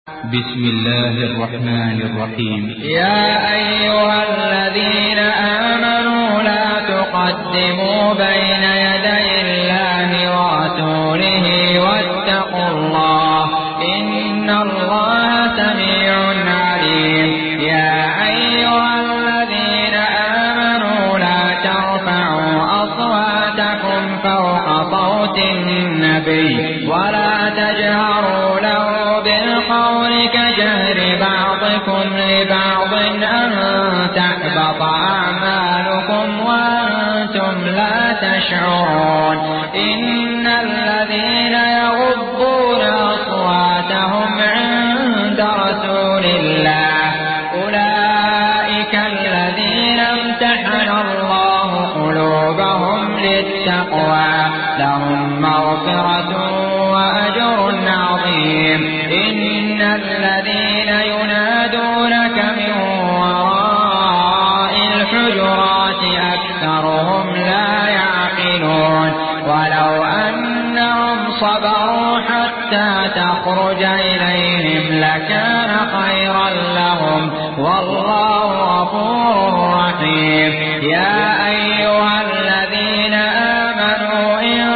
بسم الله الرحمن الرحيم. يا أيها الذين آمنوا لا تقدموا بين يدي الله ورسوله واتقوا الله إن الله سميع عليم. يا أيها الذين آمنوا لا ترفعوا أصواتكم فوق صوت النبي ولا تجهروا له بالقول كجهر بعضكم لبعض أن تحبط أعمالكم وأنتم لا تشعرون. إن الذين يغضون أصواتهم عند رسول الله أولئك الذين امتحن الله قلوبهم للتقوى لهم مغفرة وأجر عظيم. إن الذين ينادونك من وراء الحجرات أكثرهم لا يعقلون. ولو أنهم صبروا حتى تخرج إليهم لكان خيرا لهم والله غفور رحيم. يا أيها الذين آمنوا إن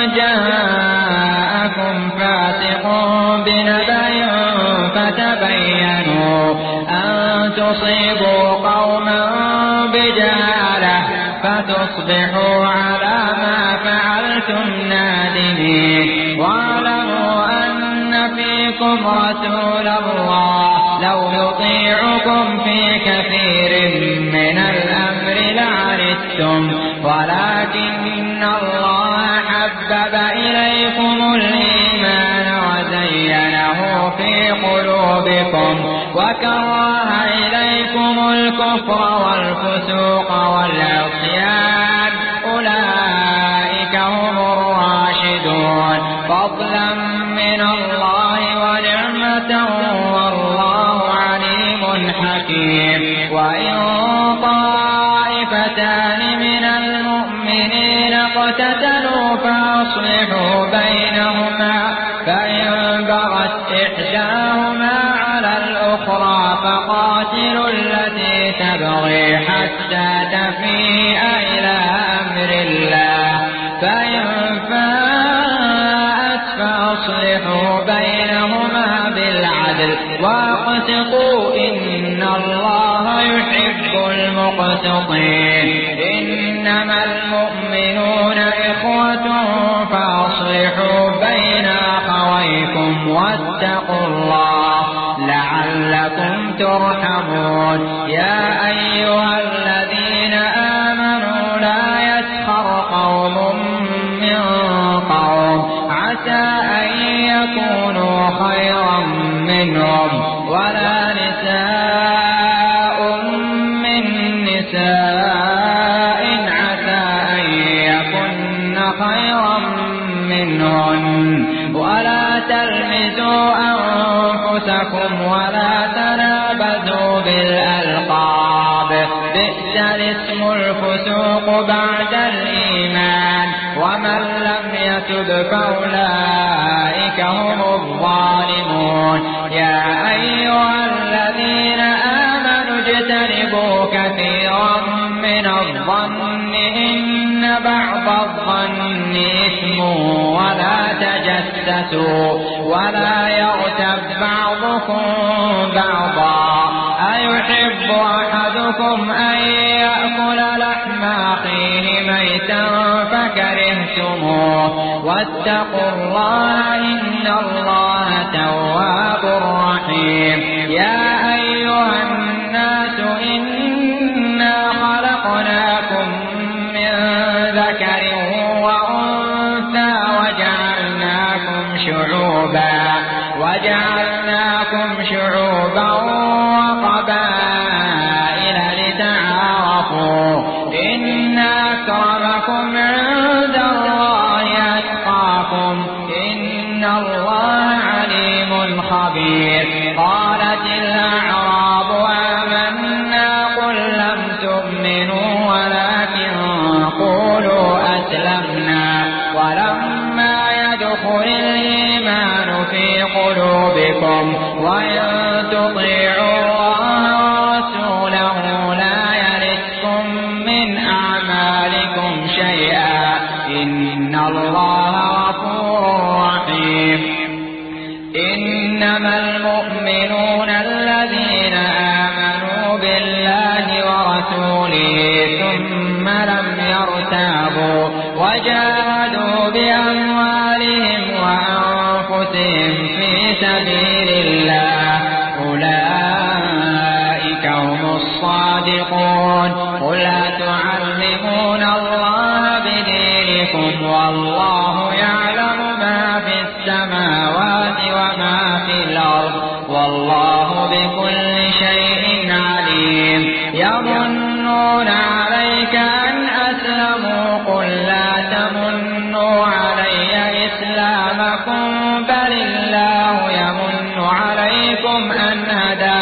جاءكم فاسق بنبأ فتبينوا أن تصيبوا قوما بجهالة فتصبحوا على ما فعلتم نادمين. واعلموا أن فيكم رسول الله لو يطيعكم في كثير من الأمر لعنتم ولكن الله حبب إليكم الإيمان وزينه في قلوبكم وكره إليكم الكفر والفسوق والعصيان أولئك هم الراشدون فضلا من الله ونعمة والله عليم حكيم. وإن طائفتان من المؤمنين اقتتلوا فأصلحوا بينهما فإن بغت إحداهما على الأخرى فقاتلوا التي تبغي حتى تفيء إلى أمر الله فإن فاءت فأصلحوا بينهما بالعدل واقسطوا إن الله يحب المقسطين. إنما المؤمنون إخوة فأصلحوا بين أخويكم واتقوا الله لعلكم ترحمون. يا أيها الذين آمنوا لا يسخر قوم من قوم عسى أن يكونوا خيرا منهم ولا نساء من نساء عسى أن يكن خيرا منهن ولا تلمزوا أنفسكم ولا تنابزوا بالألقاب بئس الاسم الفسوق بعد الإيمان ومن لم يتب فأولئك هم الظالمون. يا أيها الذين آمنوا اجتنبوا كثيرا من الظن إن بعض الظن إثم ولا تجسسوا ولا يغتب بعضكم بعضا أيحب أحدكم أن يأكل لحم أخيه ميتا فكرهتموه واتقوا الله إن الله تواب رحيم. يا أيها الناس إنا خلقناكم من ذكر وأنثى وجعلناكم شعوبا وقبائل لتعارفوا إن أكرمكم عند الله أتقاكم إن الله عليم خبير. قالت الأعراب آمنا قل لم تؤمنوا ولكن قولوا أسلمنا ولما يدخل الإيمان في قلوبكم وإن وإن تطيعوا الله ورسوله لا يلدكم من أعمالكم شيئا إن الله غفور رحيم إنما المؤمنون الذين آمنوا بالله ورسوله ثم لم يرتابوا وجاهدوا بأموالهم وأنفسهم في سبيل الله أولئك هم الصادقون قل أتعلمون الله بدينكم والله يعلم ما في السماوات وما في الأرض والله بكل شيء عليم يمنون عليك أن أسلموا قل لا تمنوا علي إسلامكم بل الله يمن عليكم أن هداكم